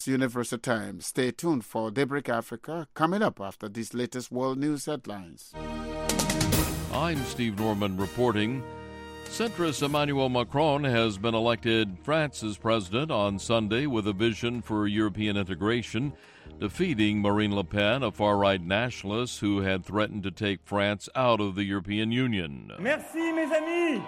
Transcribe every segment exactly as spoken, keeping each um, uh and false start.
Universal Time. Stay tuned for Daybreak Africa coming up after these latest world news headlines. I'm Steve Norman reporting. Centrist Emmanuel Macron has been elected France's president on Sunday with a vision for European integration, defeating Marine Le Pen, a far-right nationalist who had threatened to take France out of the European Union. Merci, mes amis.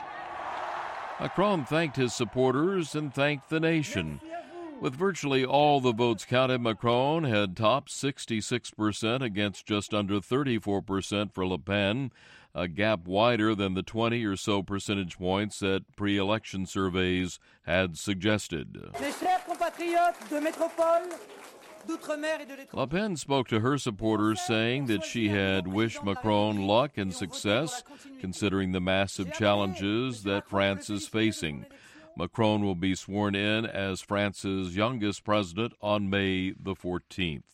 Macron thanked his supporters and thanked the nation. With virtually all the votes counted, Macron had topped sixty-six percent against just under thirty-four percent for Le Pen, a gap wider than the twenty or so percentage points that pre-election surveys had suggested. Mes chers compatriotes de métropole, d'outre-mer et de l'étranger. Le Pen spoke to her supporters saying that she had wished Macron luck and success, considering the massive challenges that France is facing. Macron will be sworn in as France's youngest president on May the fourteenth.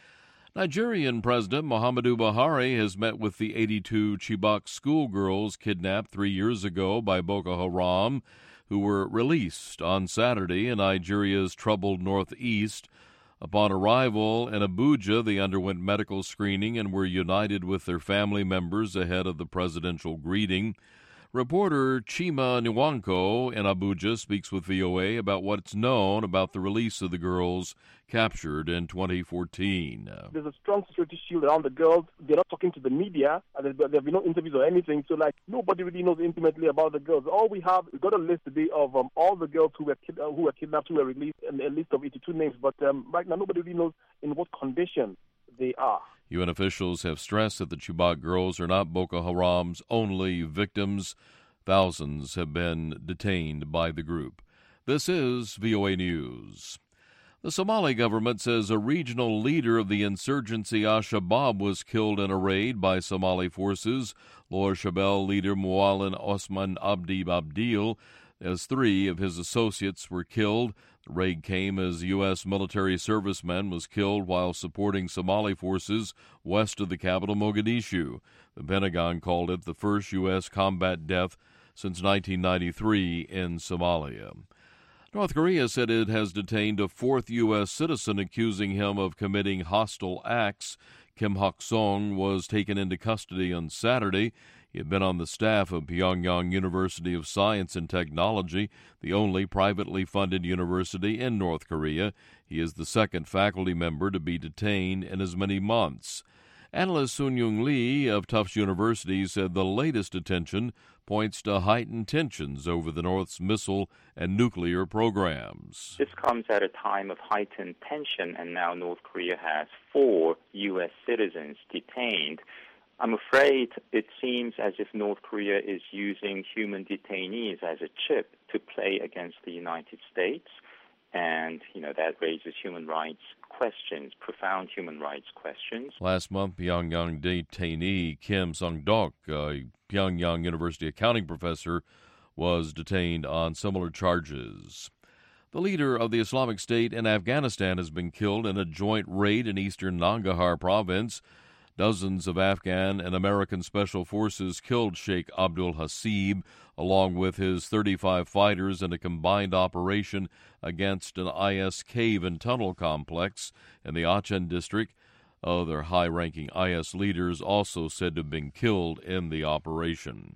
Nigerian President Muhammadu Buhari has met with the eighty-two Chibok schoolgirls kidnapped three years ago by Boko Haram, who were released on Saturday in Nigeria's troubled northeast. Upon arrival in Abuja, they underwent medical screening and were united with their family members ahead of the presidential greeting. Reporter Chima Nwanko in Abuja speaks with V O A about what's known about the release of the girls captured in twenty fourteen. There's a strong security shield around the girls. They're not talking to the media. And there have been no interviews or anything. So, like, nobody really knows intimately about the girls. All we have, we got a list today of um, all the girls who were kid- uh, who were kidnapped, who were released, and a list of eighty-two names. But um, right now, nobody really knows in what condition they are. U N officials have stressed that the Chibok girls are not Boko Haram's only victims. Thousands have been detained by the group. This is V O A News. The Somali government says a regional leader of the insurgency Al-Shabaab was killed in a raid by Somali forces. Lower Shabelle leader Mualin Osman Abdi Abdil, as three of his associates were killed. The raid came as a U S military serviceman was killed while supporting Somali forces west of the capital, Mogadishu. The Pentagon called it the first U S combat death since nineteen ninety-three in Somalia. North Korea said it has detained a fourth U S citizen accusing him of committing hostile acts. Kim Hak-song was taken into custody on Saturday. He had been on the staff of Pyongyang University of Science and Technology, the only privately funded university in North Korea. He is the second faculty member to be detained in as many months. Analyst Sun Young Lee of Tufts University said the latest detention points to heightened tensions over the North's missile and nuclear programs. This comes at a time of heightened tension, and now North Korea has four U S citizens detained. I'm afraid it seems as if North Korea is using human detainees as a chip to play against the United States, and, you know, that raises human rights questions, profound human rights questions. Last month, Pyongyang detainee Kim Sung-dok, a Pyongyang University accounting professor, was detained on similar charges. The leader of the Islamic State in Afghanistan has been killed in a joint raid in eastern Nangarhar province. Dozens of Afghan and American special forces killed Sheikh Abdul Hasib, along with his thirty-five fighters, in a combined operation against an I S cave and tunnel complex in the Achin district. Other high-ranking I S leaders also said to have been killed in the operation.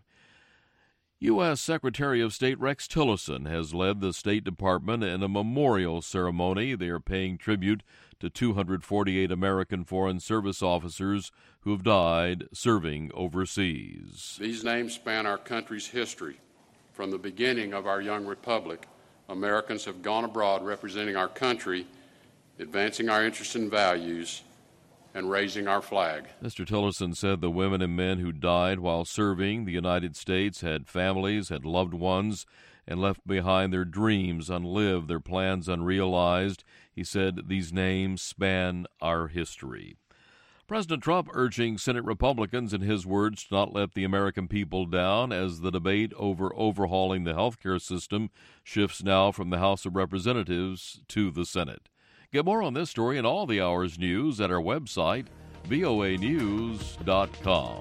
U S Secretary of State Rex Tillerson has led the State Department in a memorial ceremony. They are paying tribute to two hundred forty-eight American Foreign Service officers who have died serving overseas. These names span our country's history. From the beginning of our young republic, Americans have gone abroad representing our country, advancing our interests and values, and raising our flag. Mister Tillerson said the women and men who died while serving the United States had families, had loved ones, and left behind their dreams unlived, their plans unrealized. He said these names span our history. President Trump urging Senate Republicans, in his words, to not let the American people down as the debate over overhauling the health care system shifts now from the House of Representatives to the Senate. Get more on this story and all the hour's news at our website, V O A news dot com.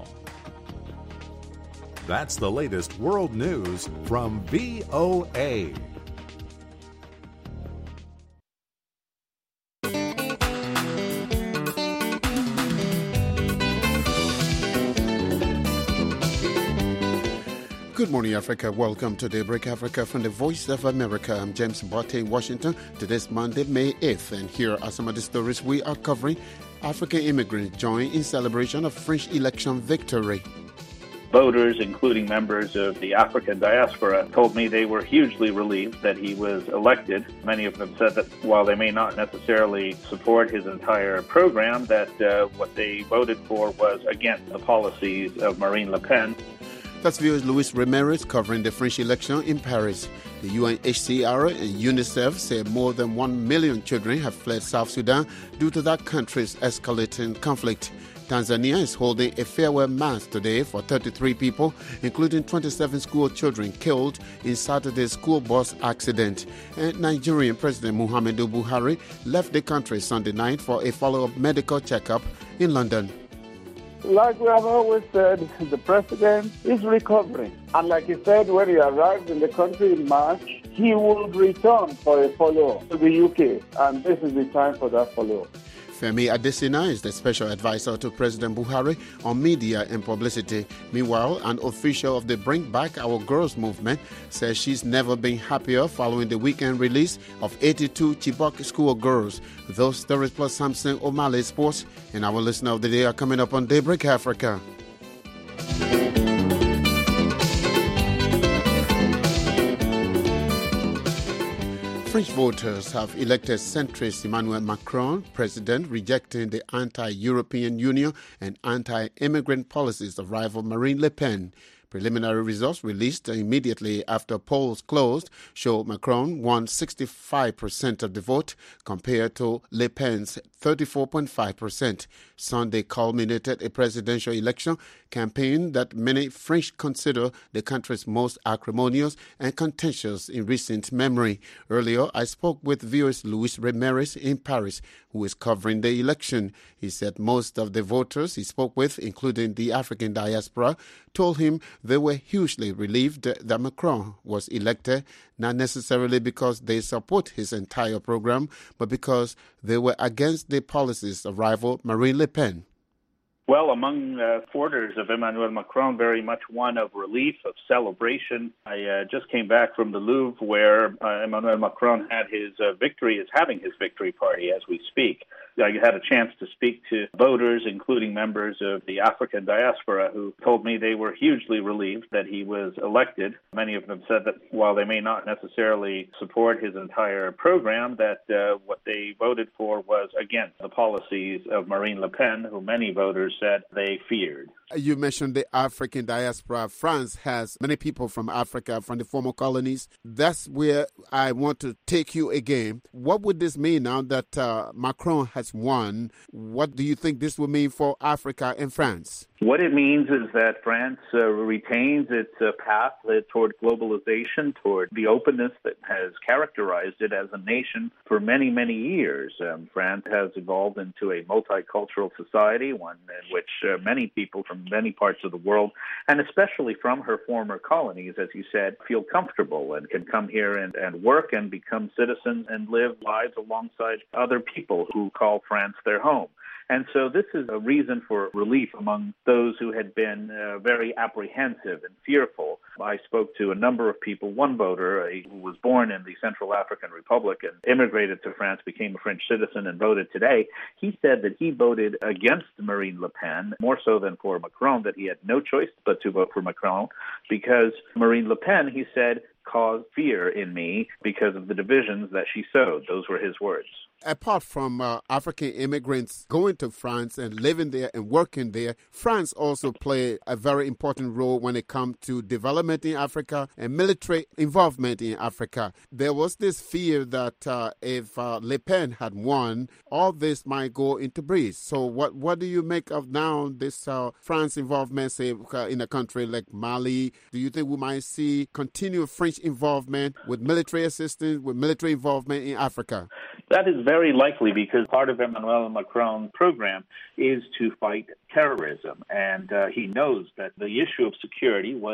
That's the latest world news from V O A. Good morning, Africa. Welcome to Daybreak Africa from the Voice of America. I'm James Botte in Washington. Today's Monday, May eighth, and here are some of the stories we are covering. African immigrants join in celebration of French election victory. Voters, including members of the African diaspora, told me they were hugely relieved that he was elected. Many of them said that while they may not necessarily support his entire program, that uh, what they voted for was against the policies of Marine Le Pen. That's V O's Luis Ramirez covering the French election in Paris. The U N H C R and UNICEF say more than one million children have fled South Sudan due to that country's escalating conflict. Tanzania is holding a farewell mass today for thirty-three people, including twenty-seven school children killed in Saturday's school bus accident. And Nigerian President Muhammadu Buhari left the country Sunday night for a follow-up medical checkup in London. Like we have always said, the president is recovering. And like he said, when he arrived in the country in March, he will return for a follow-up to the U K. And this is the time for that follow-up. Femi Adesina is the special advisor to President Buhari on media and publicity. Meanwhile, an official of the Bring Back Our Girls movement says she's never been happier following the weekend release of eighty-two Chibok school girls. Those stories plus Samson O'Malley Sports and our listener of the day are coming up on Daybreak Africa. French voters have elected centrist Emmanuel Macron president, rejecting the anti-European Union and anti-immigrant policies of rival Marine Le Pen. Preliminary results released immediately after polls closed show Macron won sixty-five percent of the vote compared to Le Pen's thirty-four point five percent. Sunday culminated a presidential election campaign that many French consider the country's most acrimonious and contentious in recent memory. Earlier, I spoke with V O's Luis Ramirez in Paris, who is covering the election. He said most of the voters he spoke with, including the African diaspora, told him they were hugely relieved that Macron was elected, not necessarily because they support his entire program, but because they were against the policies of rival Marine Le Pen. Well, among uh, supporters of Emmanuel Macron, very much one of relief, of celebration. I uh, just came back from the Louvre, where uh, Emmanuel Macron had his uh, victory, is having his victory party as we speak. I had a chance to speak to voters, including members of the African diaspora, who told me they were hugely relieved that he was elected. Many of them said that while they may not necessarily support his entire program, that uh, what they voted for was against the policies of Marine Le Pen, who many voters said they feared. You mentioned the African diaspora. France has many people from Africa, from the former colonies. That's where I want to take you again. What would this mean now that uh, Macron has won? What do you think this will mean for Africa and France? What it means is that France uh, retains its uh, path uh, toward globalization, toward the openness that has characterized it as a nation for many, many years. Um, France has evolved into a multicultural society, one in which uh, many people from many parts of the world, and especially from her former colonies, as you said, feel comfortable and can come here and, and work and become citizens and live lives alongside other people who call France their home. And so this is a reason for relief among those who had been uh, very apprehensive and fearful. I spoke to a number of people. One voter uh, who was born in the Central African Republic and immigrated to France, became a French citizen and voted today. He said that he voted against Marine Le Pen, more so than for Macron, that he had no choice but to vote for Macron because Marine Le Pen, he said, caused fear in me because of the divisions that she sowed. Those were his words. Apart from uh, African immigrants going to France and living there and working there, France also played a very important role when it comes to development in Africa and military involvement in Africa. There was this fear that uh, if uh, Le Pen had won, all this might go into breach. So what, what do you make of now this uh, France involvement, say, in a country like Mali? Do you think we might see continued French involvement with military assistance, with military involvement in Africa? That is very likely because part of Emmanuel Macron's program is to fight terrorism. And uh, he knows that the issue of security was a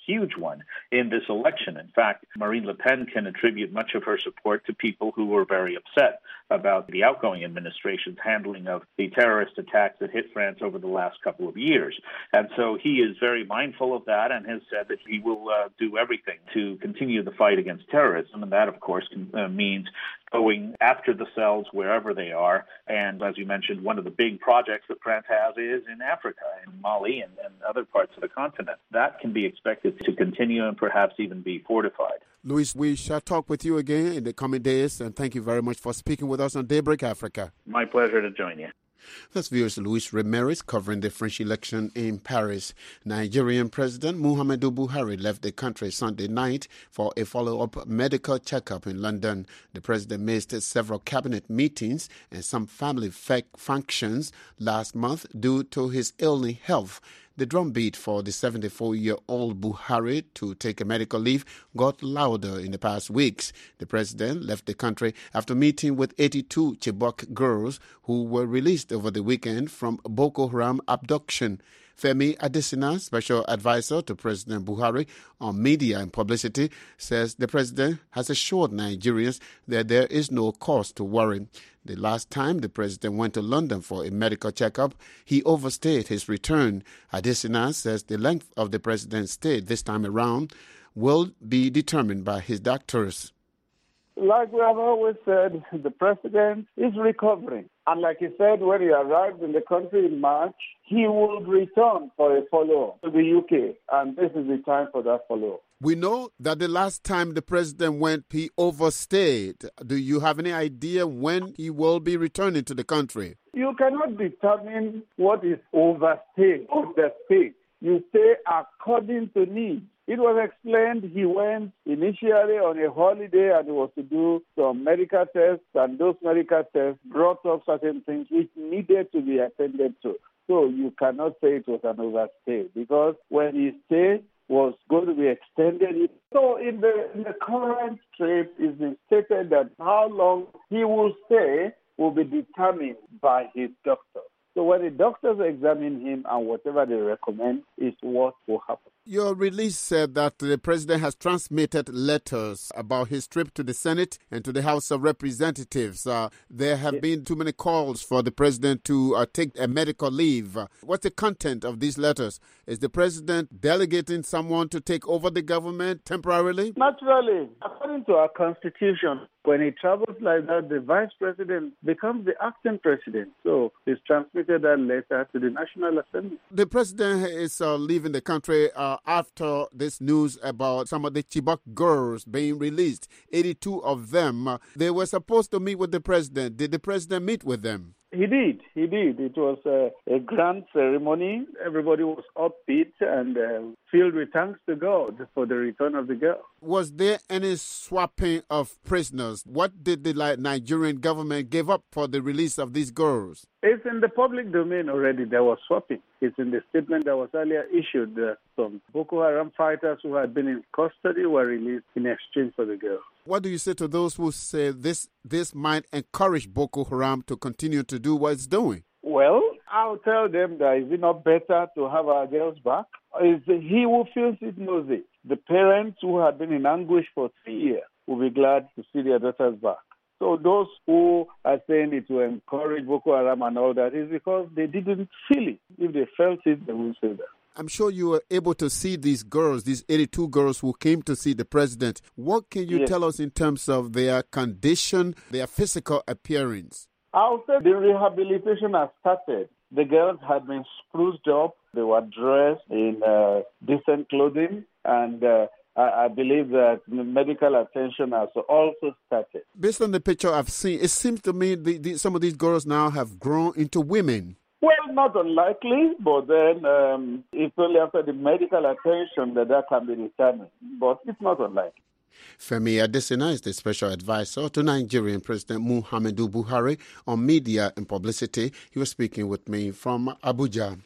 huge one in this election. In fact, Marine Le Pen can attribute much of her support to people who were very upset about the outgoing administration's handling of the terrorist attacks that hit France over the last couple of years. And so he is very mindful of that and has said that he will uh, do everything to continue the fight against terrorism. And that, of course, can, uh, means going after the cells wherever they are. And as you mentioned, one of the big projects that France has is in Africa, in Mali and, and other parts of the continent. That can be expected to continue and perhaps even be fortified. Luis, we shall talk with you again in the coming days, and thank you very much for speaking with us on Daybreak Africa. My pleasure to join you. That's viewers Luis Ramirez covering the French election in Paris. Nigerian President Muhammadu Buhari left the country Sunday night for a follow-up medical checkup in London. The president missed several cabinet meetings and some family functions last month due to his ailing health. The drumbeat for the seventy-four-year-old Buhari to take a medical leave got louder in the past weeks. The president left the country after meeting with eighty-two Chibok girls who were released over the weekend from Boko Haram abduction. Femi Adesina, special advisor to President Buhari on media and publicity, says the president has assured Nigerians that there is no cause to worry. The last time the president went to London for a medical checkup, he overstayed his return. Adesina says the length of the president's stay this time around will be determined by his doctors. Like we have always said, the president is recovering. And like he said, when he arrived in the country in March, he will return for a follow-up to the U K. And this is the time for that follow-up. We know that the last time the president went, he overstayed. Do you have any idea when he will be returning to the country? You cannot determine what is overstay, understay. You stay according to need. It was explained he went initially on a holiday and it was to do some medical tests, and those medical tests brought up certain things which needed to be attended to. So you cannot say it was an overstay, because when his stay was going to be extended. So in the, in the current trip, it's been stated that how long he will stay will be determined by his doctor. So when the doctors examine him and whatever they recommend is what will happen. Your release said that the president has transmitted letters about his trip to the Senate and to the House of Representatives. Uh, there have yes. been too many calls for the president to uh, take a medical leave. Uh, what's the content of these letters? Is the president delegating someone to take over the government temporarily? Naturally. According to our constitution, when he travels like that, the vice president becomes the acting president. So he's transmitted that letter to the National Assembly. The president is uh, leaving the country uh, after this news about some of the Chibok girls being released. eighty-two of them. Uh, they were supposed to meet with the president. Did the president meet with them? He did. He did. It was a, a grand ceremony. Everybody was upbeat and uh, filled with thanks to God for the return of the girl. Was there any swapping of prisoners? What did the like, Nigerian government give up for the release of these girls? It's in the public domain already. There was swapping. It's in the statement that was earlier issued. Uh, some Boko Haram fighters who had been in custody were released in exchange for the girl. What do you say to those who say this this might encourage Boko Haram to continue to do what it's doing? Well, I'll tell them that is it not better to have our girls back? Is he who feels it knows it. The parents who had been in anguish for three years will be glad to see their daughters back. So those who are saying it will encourage Boko Haram and all that is because they didn't feel it. If they felt it, they would say that. I'm sure you were able to see these girls, these eighty-two girls who came to see the president. What can you yes. tell us in terms of their condition, their physical appearance? I'll say the rehabilitation has started. The girls had been spruced up. They were dressed in uh, decent clothing, and uh, I, I believe that medical attention has also started. Based on the picture I've seen, it seems to me the, the, some of these girls now have grown into women. Well, not unlikely, but then um, it's only after the medical attention that that can be determined. But it's not unlikely. Femi Adesina is the special advisor to Nigerian President Muhammadu Buhari on media and publicity. He was speaking with me from Abuja.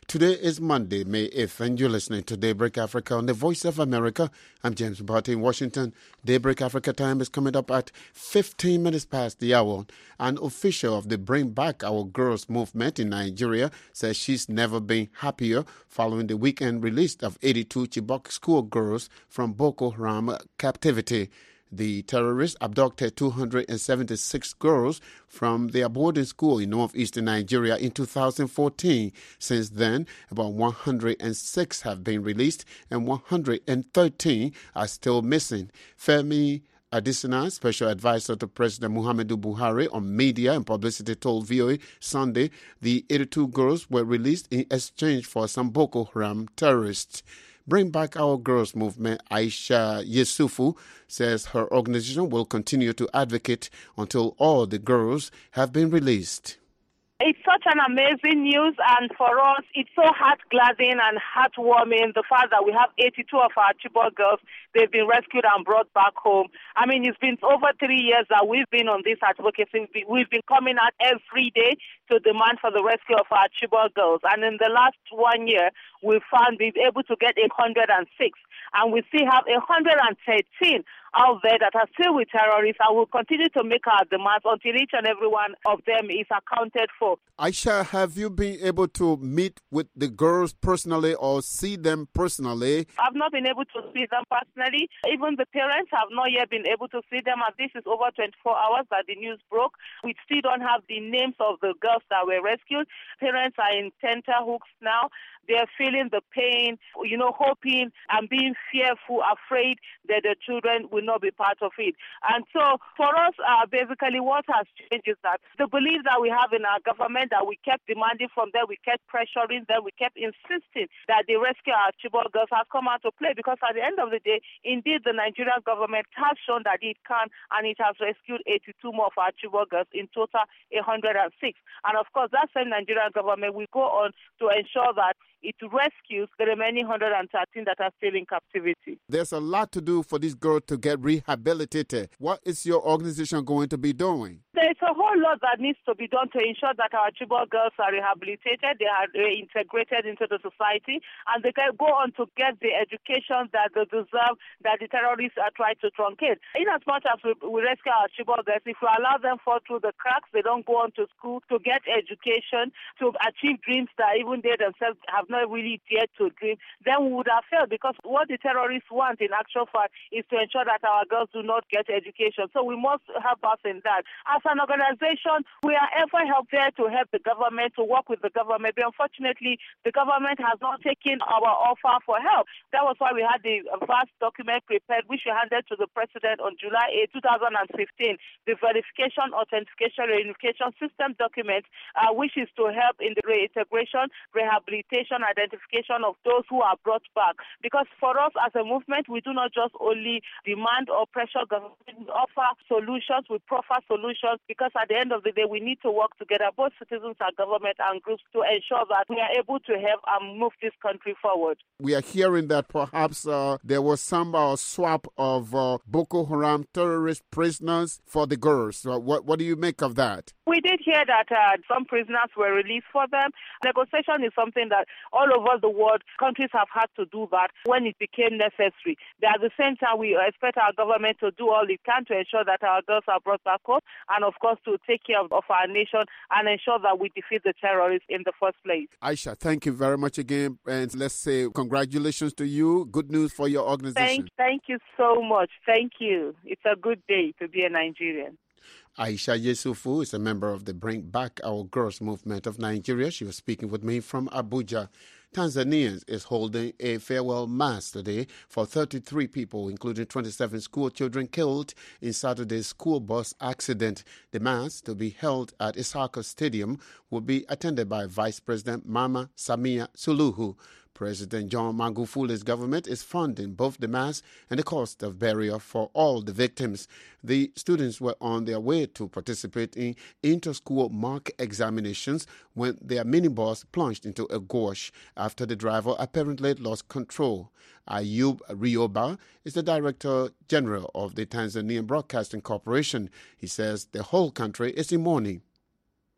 Today is Monday, May eighth, and you're listening to Daybreak Africa on the Voice of America. I'm James Barty in Washington. Daybreak Africa time is coming up at fifteen minutes past the hour. An official of the Bring Back Our Girls movement in Nigeria says she's never been happier following the weekend release of eighty-two Chibok schoolgirls from Boko Haram captivity. The terrorists abducted two hundred seventy-six girls from their boarding school in northeastern Nigeria in two thousand fourteen. Since then, about one hundred six have been released and one hundred thirteen are still missing. Femi Adesina, special advisor to President Muhammadu Buhari on media and publicity, told V O A Sunday the eighty-two girls were released in exchange for some Boko Haram terrorists. Bring Back Our Girls movement, Aisha Yesufu, says her organization will continue to advocate until all the girls have been released. It's such an amazing news, and for us, it's so heart-gladdening and heartwarming, the fact that we have eighty-two of our Chibok girls. They've been rescued and brought back home. I mean, it's been over three years that we've been on this advocacy. We've been coming out every day to demand for the rescue of our Chibok girls. And in the last one year, we found we've been able to get one hundred six. And we still have one hundred thirteen out there that are still with terrorists, and will continue to make our demands until each and every one of them is accounted for. Aisha, have you been able to meet with the girls personally or see them personally? I've not been able to see them personally. Even the parents have not yet been able to see them, and this is over twenty-four hours that the news broke. We still don't have the names of the girls that were rescued. Parents are in tenterhooks now. They're feeling the pain, you know, hoping and being fearful, afraid that the children will not be part of it. And so for us, uh, basically what has changed is that the belief that we have in our government, that we kept demanding from them, we kept pressuring them, we kept insisting that they rescue our Chibok girls has come out to play, because at the end of the day, indeed, the Nigerian government has shown that it can, and it has rescued eighty-two more of our Chibok girls, in total one hundred six. And of course, that same Nigerian government will go on to ensure that it rescues the remaining one hundred thirteen that are still in captivity. There's a lot to do for these girls to get rehabilitated. What is your organization going to be doing? There's a whole lot that needs to be done to ensure that our Chibok girls are rehabilitated, they are reintegrated into the society, and they can go on to get the education that they deserve, that the terrorists are trying to truncate. In as much as we, we rescue our Chibok girls, if we allow them fall through the cracks, they don't go on to school to get education, to achieve dreams that even they themselves have not really dared to dream, then we would have failed, because what the terrorists want in actual fact is to ensure that our girls do not get education. So we must help us in that. As an organization, we are ever help there to help the government, to work with the government. But unfortunately, the government has not taken our offer for help. That was why we had the vast document prepared, which we handed to the president on July eighth, twenty fifteen, the verification, authentication, reunification system document, uh, which is to help in the reintegration, rehabilitation, identification of those who are brought back. Because for us as a movement, we do not just only demand or pressure government, we offer solutions, we proffer solutions, because at the end of the day, we need to work together, both citizens and government and groups, to ensure that we are able to help and move this country forward. We are hearing that perhaps uh, there was some uh, swap of uh, Boko Haram terrorist prisoners for the girls. Uh, what, what do you make of that? We did hear that uh, some prisoners were released for them. Negotiation is something that all over the world, countries have had to do that when it became necessary. But at the same time, we expect our government to do all it can to ensure that our girls are brought back home, and of course to take care of, of our nation and ensure that we defeat the terrorists in the first place. Aisha, thank you very much again, and let's say congratulations to you. Good news for your organization. Thank, thank you so much. Thank you. It's a good day to be a Nigerian. Aisha Yesufu is a member of the Bring Back Our Girls movement of Nigeria. She was speaking with me from Abuja. Tanzania is holding a farewell mass today for thirty-three people, including twenty-seven school children killed in Saturday's school bus accident. The mass, to be held at Isaka Stadium, will be attended by Vice President Mama Samia Suluhu. President John Magufuli's government is funding both the mass and the cost of burial for all the victims. The students were on their way to participate in inter-school mock examinations when their minibus plunged into a gorge after the driver apparently lost control. Ayub Rioba is the Director General of the Tanzanian Broadcasting Corporation. He says the whole country is in mourning.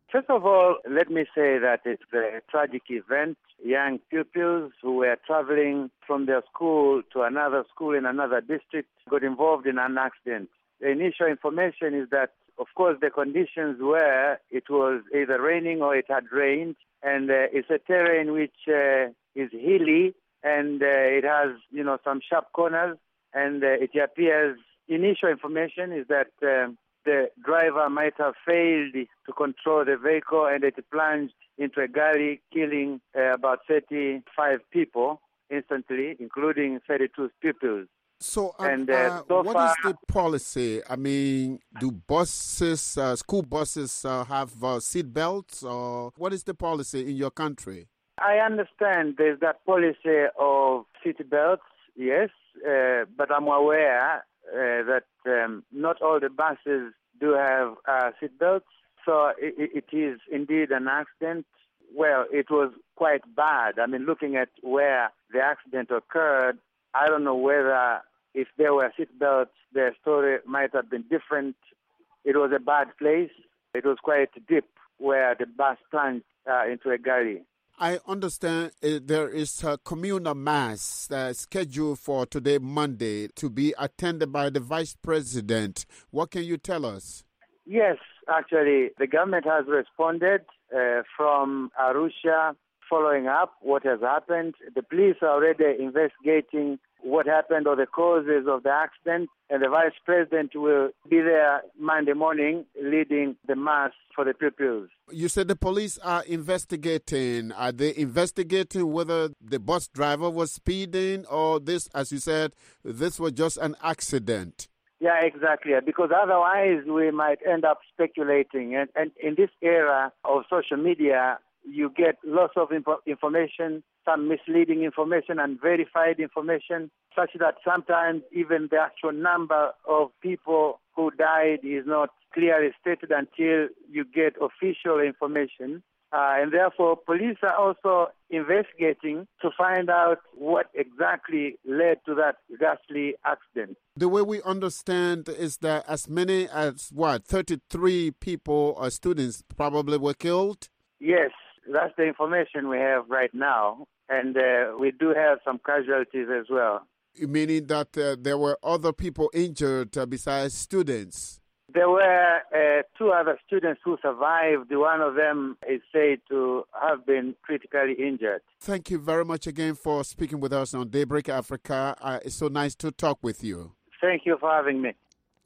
First of all, let me say that it's a tragic event. Young pupils who were traveling from their school to another school in another district got involved in an accident. The initial information is that, of course, the conditions were it was either raining or it had rained, and uh, it's a terrain which uh, is hilly, and uh, it has, you know, some sharp corners, and uh, it appears, initial information is that uh, the driver might have failed to control the vehicle and it plunged into a gully, killing uh, about thirty-five people instantly, including thirty-two pupils. So, um, and, uh, uh, so what far, is the policy? I mean, do buses, uh, school buses uh, have uh, seat belts, or what is the policy in your country? I understand there's that policy of seat belts, yes, uh, but I'm aware Uh, that um, not all the buses do have uh, seat belts, so it, it is indeed an accident. Well, it was quite bad. I mean, looking at where the accident occurred, I don't know whether if there were seat belts, the story might have been different. It was a bad place. It was quite deep where the bus plunged uh, into a gully. I understand uh, there is a communal mass uh, scheduled for today, Monday, to be attended by the Vice President. What can you tell us? Yes, actually, the government has responded uh, from Arusha, following up what has happened. The police are already investigating what happened or the causes of the accident, and the Vice President will be there Monday morning leading the mass for the pupils. You said the police are investigating. Are they investigating whether the bus driver was speeding or this, as you said, this was just an accident? Yeah, exactly, because otherwise we might end up speculating. And, and in this era of social media, you get lots of info- information, some misleading information and verified information, such that sometimes even the actual number of people who died is not clearly stated until you get official information. Uh, and therefore, police are also investigating to find out what exactly led to that ghastly accident. The way we understand is that as many as, what, thirty-three people or students probably were killed? Yes, that's the information we have right now. And uh, we do have some casualties as well. Meaning that uh, there were other people injured uh, besides students? There were uh, two other students who survived. One of them is said to have been critically injured. Thank you very much again for speaking with us on Daybreak Africa. Uh, it's so nice to talk with you. Thank you for having me.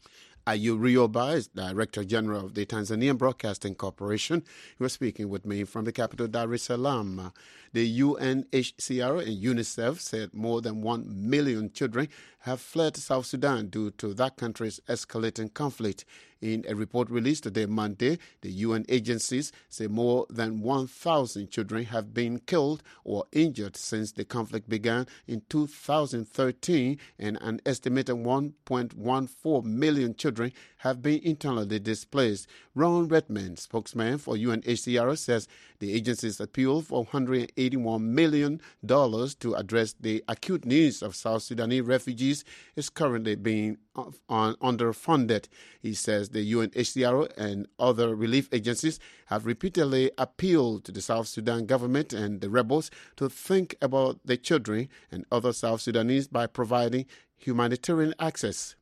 Ayu Rioba is Director General of the Tanzanian Broadcasting Corporation. He was speaking with me from the capital, Dar es Salaam. The U N H C R and UNICEF said more than one million children have fled South Sudan due to that country's escalating conflict. In a report released today, Monday, the U N agencies say more than one thousand children have been killed or injured since the conflict began in two thousand thirteen, and an estimated one point one four million children have been internally displaced. Ron Redmond, spokesman for U N H C R, says the agency's appeal for one hundred eighty-one million dollars to address the acute needs of South Sudanese refugees is currently being on, underfunded. He says the U N H C R and other relief agencies have repeatedly appealed to the South Sudan government and the rebels to think about the children and other South Sudanese by providing humanitarian access.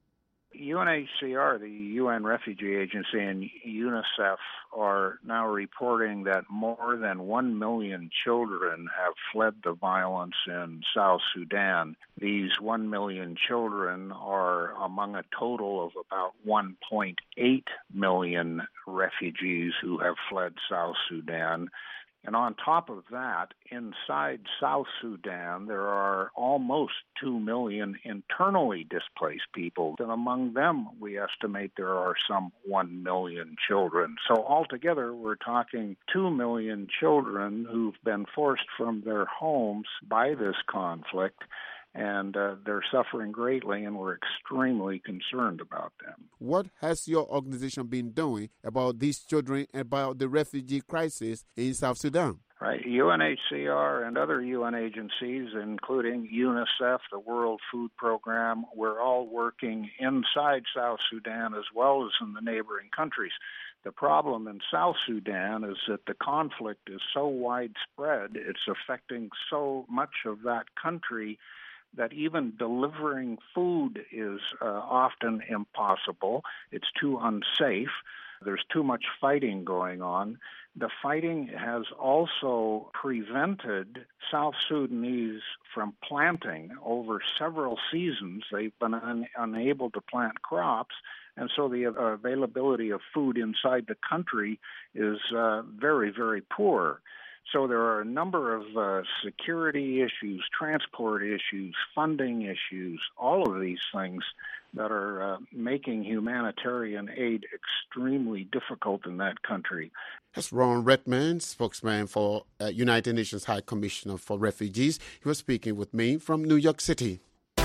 U N H C R, the U N Refugee Agency, and UNICEF are now reporting that more than one million children have fled the violence in South Sudan. These one million children are among a total of about one point eight million refugees who have fled South Sudan. And on top of that, inside South Sudan, there are almost two million internally displaced people. And among them, we estimate there are some one million children. So altogether, we're talking two million children who've been forced from their homes by this conflict. And uh, they're suffering greatly, and we're extremely concerned about them. What has your organization been doing about these children, about the refugee crisis in South Sudan? Right. U N H C R and other U N agencies, including UNICEF, the World Food Program, we're all working inside South Sudan as well as in the neighboring countries. The problem in South Sudan is that the conflict is so widespread, it's affecting so much of that country that even delivering food is uh, often impossible. It's too unsafe. There's too much fighting going on. The fighting has also prevented South Sudanese from planting over several seasons. They've been un- unable to plant crops, and so the availability of food inside the country is uh, very, very poor. So there are a number of uh, security issues, transport issues, funding issues, all of these things that are uh, making humanitarian aid extremely difficult in that country. That's Ron Redmond, spokesman for uh, United Nations High Commissioner for Refugees. He was speaking with me from New York City.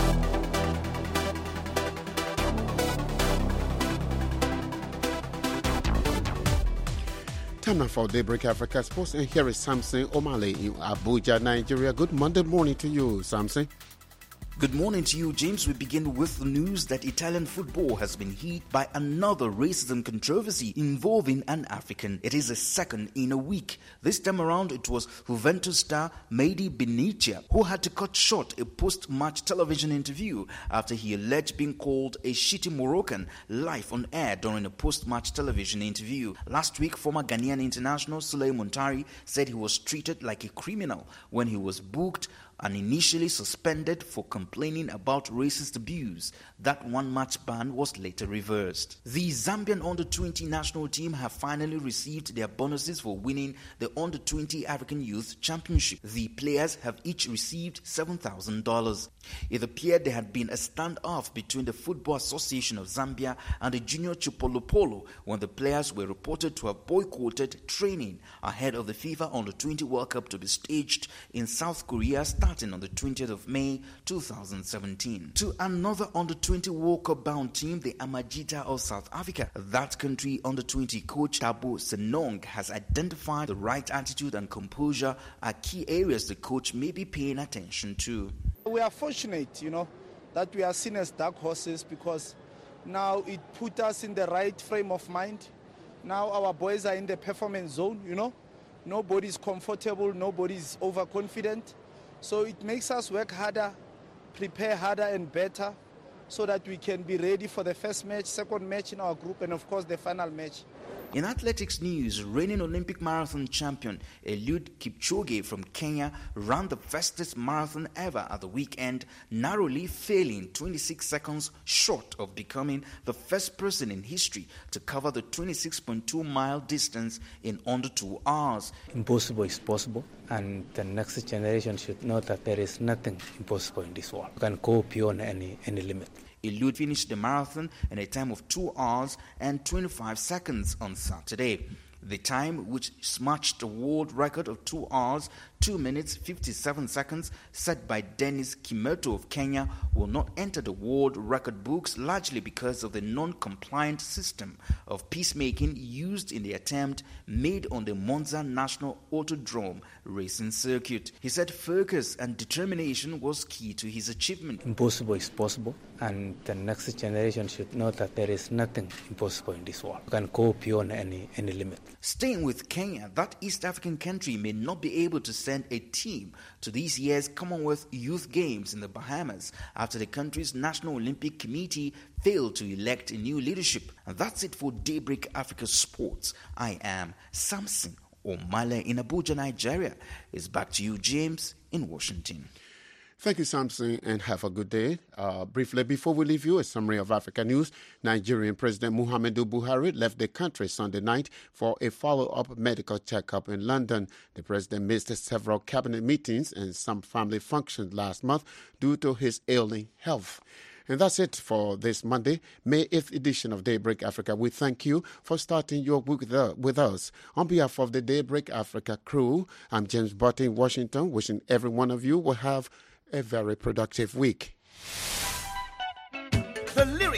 Time now for Daybreak Africa Sports, and here is Samson Omale in Abuja, Nigeria. Good Monday morning to you, Samson. Good morning to you, James. We begin with the news that Italian football has been hit by another racism controversy involving an African. It is a second in a week. This time around, it was Juventus star Mady Benatia who had to cut short a post-match television interview after he alleged being called a shitty Moroccan live on air during a post-match television interview. Last week, former Ghanaian international Souley Muntari said he was treated like a criminal when he was booked and initially suspended for complaining about racist abuse. That one-match ban was later reversed. The Zambian under twenty national team have finally received their bonuses for winning the under twenty African Youth Championship. The players have each received seven thousand dollars. It appeared there had been a standoff between the Football Association of Zambia and the Junior Chipolopolo when the players were reported to have boycotted training ahead of the FIFA under twenty World Cup to be staged in South Korea starting on the twentieth of May two thousand seventeen. To another under twenty World Cup bound team, the Amajita of South Africa. That country under twenty coach Thabo Senong has identified the right attitude and composure are key areas the coach may be paying attention to. We are fortunate, you know, that we are seen as dark horses because now it put us in the right frame of mind. Now our boys are in the performance zone, you know. Nobody's comfortable, nobody's overconfident. So it makes us work harder, prepare harder and better so that we can be ready for the first match, second match in our group, and of course the final match. In athletics news, reigning Olympic marathon champion Eliud Kipchoge from Kenya ran the fastest marathon ever at the weekend, narrowly failing twenty-six seconds short of becoming the first person in history to cover the twenty-six point two mile distance in under two hours. Impossible is possible, and the next generation should know that there is nothing impossible in this world. You can go beyond any, any limit. Eliud finished the marathon in a time of two hours and twenty-five seconds on Saturday. The time, which smashed the world record of two hours, two minutes, fifty-seven seconds, set by Dennis Kimeto of Kenya, will not enter the world record books largely because of the non-compliant system of peacemaking used in the attempt made on the Monza National Autodrome racing circuit. He said focus and determination was key to his achievement. Impossible is possible, and the next generation should know that there is nothing impossible in this world. You can go beyond any, any limit. Staying with Kenya, that East African country may not be able to send a team to this year's Commonwealth Youth Games in the Bahamas after the country's National Olympic Committee failed to elect a new leadership. And that's it for Daybreak Africa Sports. I am Samson Omale in Abuja, Nigeria. It's back to you, James, in Washington. Thank you, Samson, and have a good day. Uh, briefly, before we leave you, a summary of Africa news. Nigerian President Muhammadu Buhari left the country Sunday night for a follow-up medical checkup in London. The president missed several cabinet meetings and some family functions last month due to his ailing health. And that's it for this Monday, May eighth edition of Daybreak Africa. We thank you for starting your week with us. On behalf of the Daybreak Africa crew, I'm James Butte in Washington, wishing every one of you will have a very productive week. The lyrics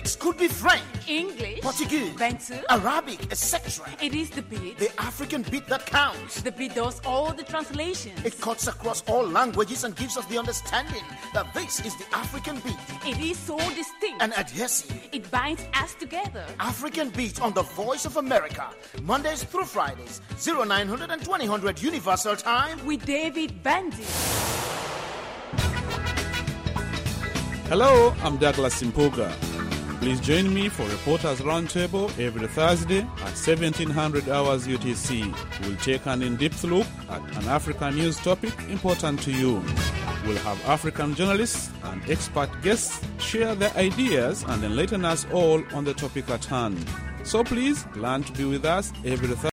Linguistics could be French, English, Portuguese, Bantu, Arabic, et cetera. It is the beat. The African beat that counts. The beat does all the translations. It cuts across all languages and gives us the understanding that this is the African beat. It is so distinct and adhesive. It binds us together. African Beat on the Voice of America, Mondays through Fridays, oh nine hundred and twenty hundred Universal Time with David Bandy. Hello, I'm Douglas Simpuga. Please join me for Reporters Roundtable every Thursday at seventeen hundred hours U T C. We'll take an in-depth look at an African news topic important to you. We'll have African journalists and expert guests share their ideas and enlighten us all on the topic at hand. So please plan to be with us every Thursday.